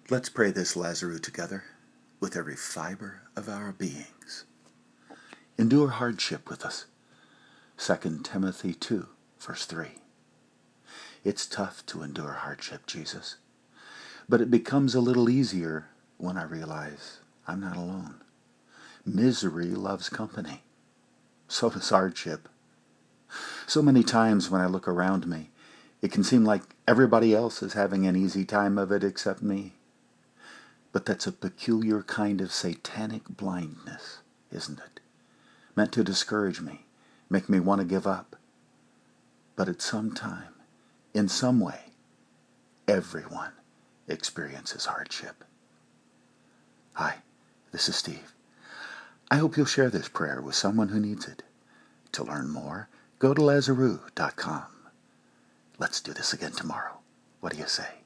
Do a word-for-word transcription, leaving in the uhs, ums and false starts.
Let's pray this Lazarus together with every fiber of our beings. Endure hardship with us. Second Timothy two, verse three. It's tough to endure hardship, Jesus, but it becomes a little easier when I realize I'm not alone. Misery loves company. So does hardship. So many times when I look around me, it can seem like everybody else is having an easy time of it except me. But that's a peculiar kind of satanic blindness, isn't it? Meant to discourage me, make me want to give up. But at some time, in some way, everyone experiences hardship. Hi, this is Steve. I hope you'll share this prayer with someone who needs it. To learn more, go to Lazarus dot com. Let's do this again tomorrow. What do you say?